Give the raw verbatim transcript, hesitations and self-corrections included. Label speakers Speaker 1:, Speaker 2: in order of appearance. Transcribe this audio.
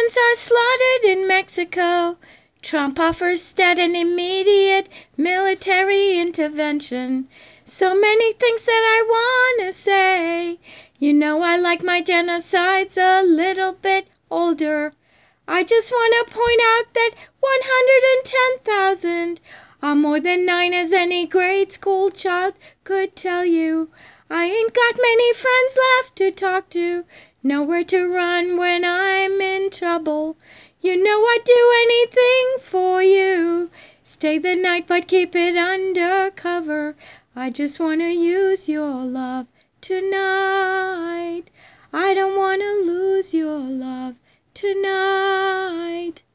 Speaker 1: Americans are slaughtered in Mexico. Trump offers instead an immediate military intervention. So many things that I wanna say. You know I like my genocides a little bit older. I just wanna point out that one hundred ten thousand are more than nine, as any grade school child could tell you. I ain't got many friends left to talk to, nowhere to run when I'm in trouble. You know I'd do anything for you. Stay the night but keep it under cover. I just wanna use your love tonight. I don't wanna lose your love tonight.